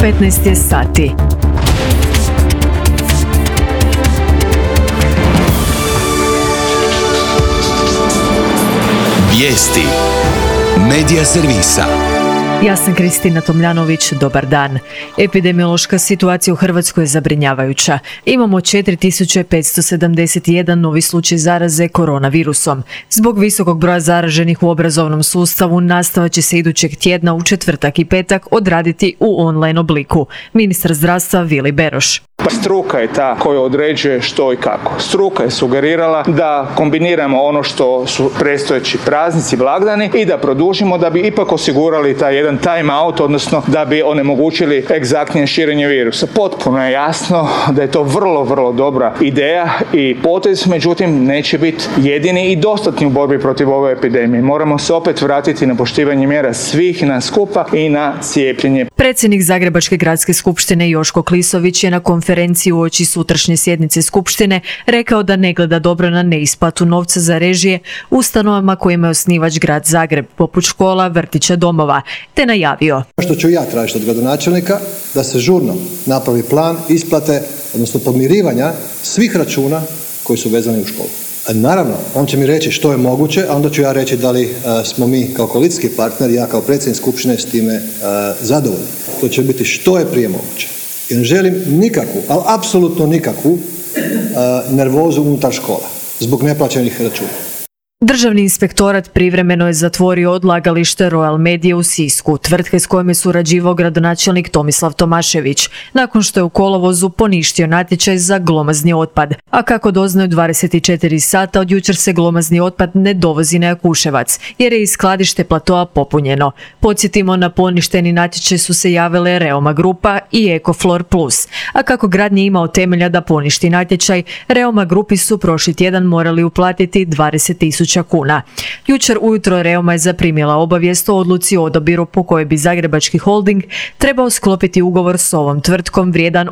15 je sati. Vijesti Medija servisa. Ja sam Kristina Tomljanović, dobar dan. Epidemiološka situacija u Hrvatskoj je zabrinjavajuća. Imamo 4571 novi slučaj zaraze koronavirusom. Zbog visokog broja zaraženih u obrazovnom sustavu nastava će se idućeg tjedna u četvrtak i petak odraditi u online obliku. Ministar zdravstva Vili Beroš. Struka je ta koja određuje što i kako. Struka je sugerirala da kombiniramo ono što su predstojeći praznici, blagdani i da produžimo da bi ipak osigurali taj jedan time out, odnosno da bi onemogućili egzaktnije širenje virusa. Potpuno je jasno da je to vrlo dobra ideja i potez, međutim neće biti jedini i dostatni u borbi protiv ove epidemije. Moramo se opet vratiti na poštivanje mjera svih nas skupa i na cijepljenje. Predsjednik Zagrebačke gradske skupštine Joško Klisović je na konferenciji uoči sutrašnje sjednice skupštine rekao da ne gleda dobro na neisplatu novca za režije ustanovama kojima je osnivač grad Zagreb, poput škola, vrtića, domova, te najavio. Što ću ja tražiti od gradonačelnika da se žurno napravi plan isplate, odnosno podmirivanja svih računa koji su vezani u školu. Naravno, on će mi reći što je moguće, a onda ću ja reći da li smo mi kao koalicijski partner, ja kao predsjednik skupštine s time zadovoljni. To će biti što je prije moguće. I ne želim nikakvu, ali apsolutno nikakvu nervozu unutar škola zbog neplaćenih računa. Državni inspektorat privremeno je zatvorio odlagalište Royal Medije u Sisku, tvrtke s kojom je surađivao gradonačelnik Tomislav Tomašević, nakon što je u kolovozu poništio natječaj za glomazni otpad. A kako doznaju 24 sata, od jučer se glomazni otpad ne dovozi na Jakuševac, jer je iz skladište platoa popunjeno. Podsjetimo, na poništeni natječaj su se javile Reoma Grupa i Ecoflor Plus. A kako grad nije imao temelja da poništi natječaj, Reoma Grupi su prošli tjedan morali uplatiti 20.000 kuna. Jučer ujutro Reoma je zaprimila obavijest o odluci o odabiru po kojoj bi Zagrebački holding trebao sklopiti ugovor s ovom tvrtkom vrijedan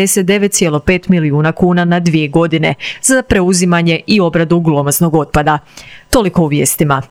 89,5 milijuna kuna na 2 godine za preuzimanje i obradu glomaznog otpada. Toliko u vijestima.